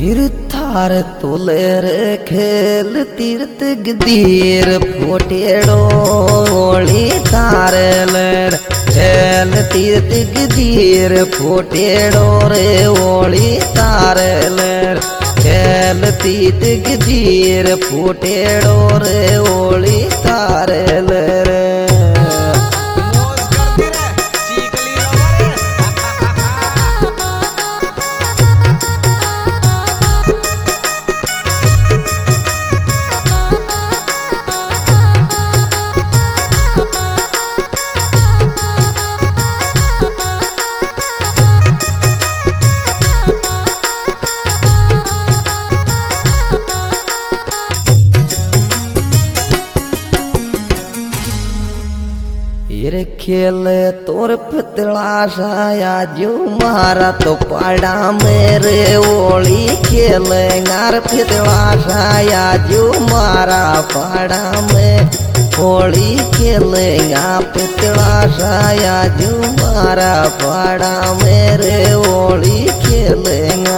थार तुलेर खेल तीर्थ गदीर फोटेड़ो ओली थार लेर खेल तीर्थ गदीर फोटेड़ो रे ओली तार लेर खेल तीर्थ गदीर फोटेड़ो रे ओली तार लेर खेल तोर पतला साया जो मारा तो पाड़ा मेरे ओली खेल गार पतला साया जो मारा पाड़ा में ओली खेल गा पतला साया जो मारा पाड़ा मेरे ओली खेलेगा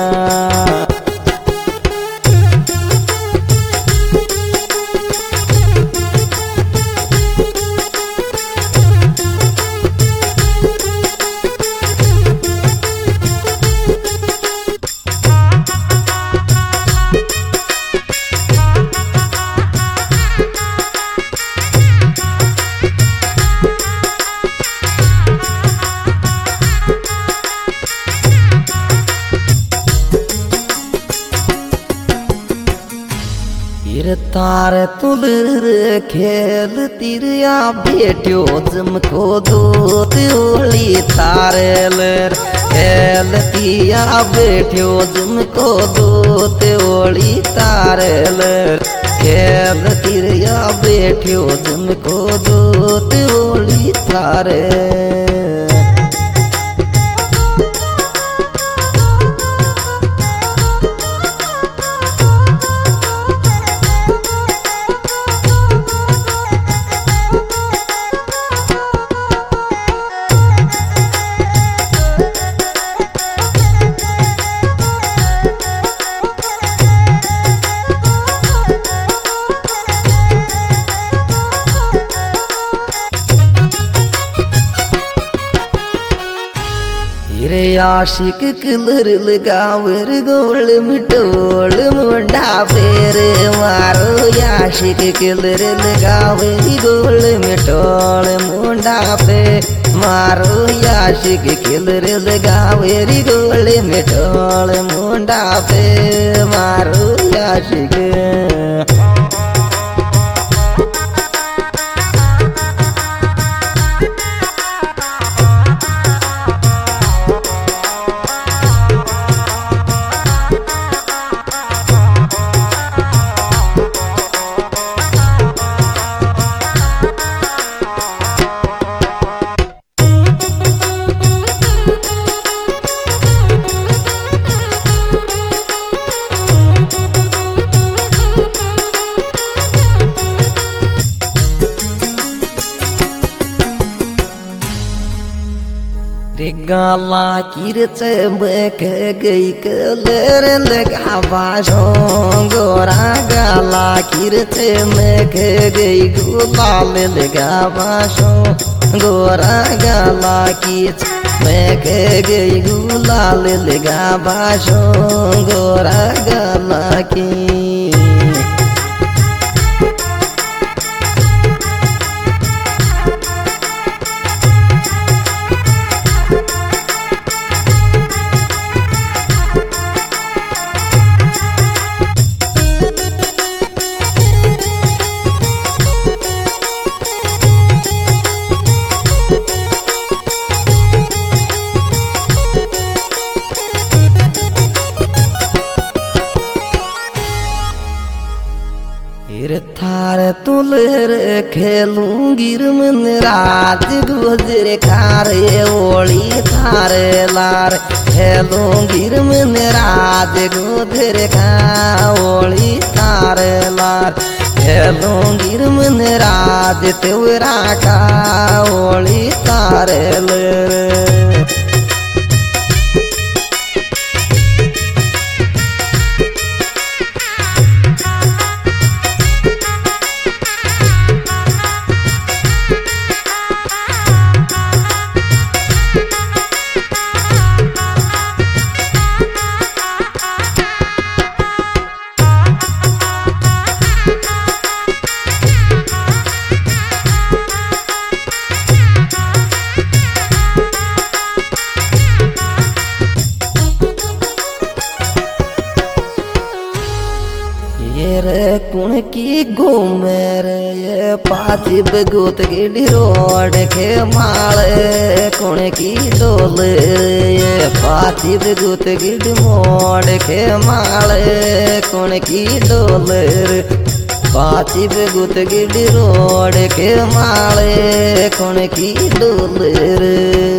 तार तुलर खेल तिरिया बेट्यो जमको दूत ओली तार लर खेल तिया बेट्यो जमको दूत ओली तार लर खेल तिरिया बेट्यो जमको दूत ओली तार आशिक कलर लगावर गोल मिटोल मुंडा फेर मारो आशिक कलर लगावर गोल मिटोल मुंडा पे मारो आशिक कलर लगावर गोल मिटोल मुंडा पे मारो आशिक गाला किरच बक गई कलर लगावा गोरा गाला किरच मक गई गुलाल लगावा गोरा गाला किच मक गई गुलाल लगावा गोरा गाला की थार तुलर खेलूंगी मन रात गुजर खारे ओली थार लार खेलूंगी मन रात गुजर खा ओली थार लार खेलूंगी मन रात तेरा का ओली तार लर मेरे कुण की घूमे रे ये पाथी बगूत गिडी रोड के माले कुण की डोल ये पाथी बगूत गिड मोड़ के माले कुण की डोल पाथी बगूत गिडी रोड के माले कुण की डोल रे।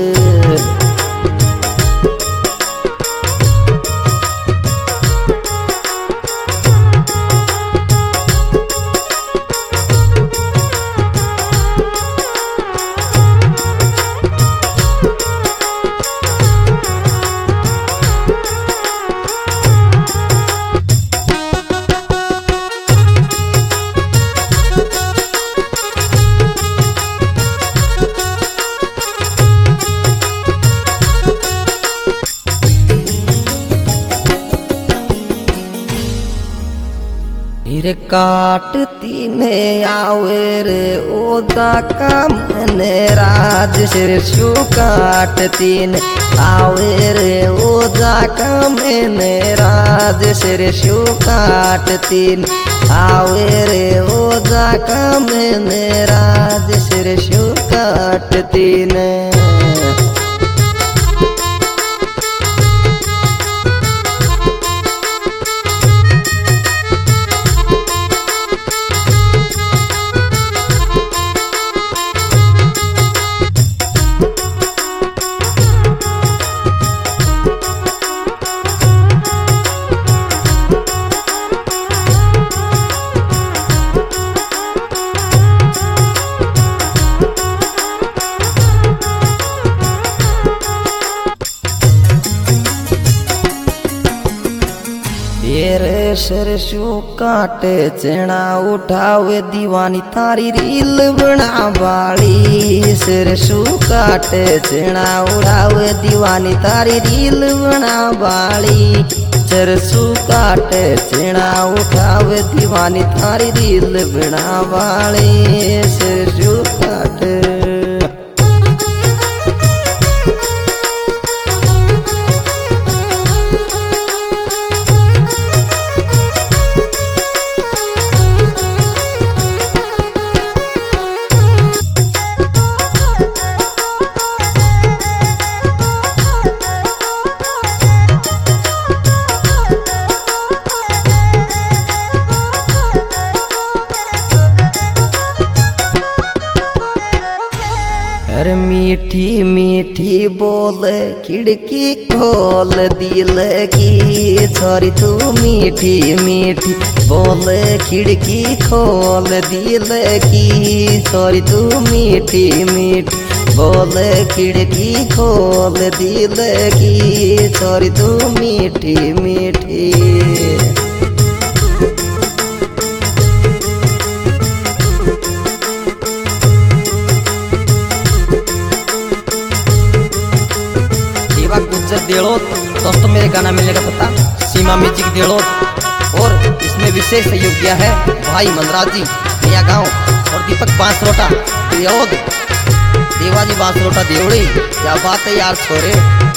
रे काटती ने आवे रे ओदा का मैंने राज सिर शू काटती ने आवे रे ओदा का मैंने राज सिर शू काटती ने आवे रे ओदा का मैंने राज सिर शू काटती ने। तेरे सरसों काटे चना उठावे दीवानी तारी रील बना बाड़ी सरसों काटे चना उठावे दीवानी तारी रील बना बाड़ी सरसों काटे चना उठावे दीवानी तारी रील बना बाड़ी सरसों काटे। मीठी मीठी बोले खिड़की खोल दिल की छोरी तू मीठी मीठी बोले खिड़की खोल दिल की छोरी तू मीठी मीठी बोले खिड़की खोल दिल की छोरी तू मीठी मीठी। देड़ो दोस्तों मेरे गाना मिलने का पता सीमा म्यूजिक देड़ो और इसमें विशेष सहयोग किया है भाई मनराज जी नया गांव और दीपक बांसरोटा देवाजी बांसरोटा देवड़ी। क्या बात है यार छोरे।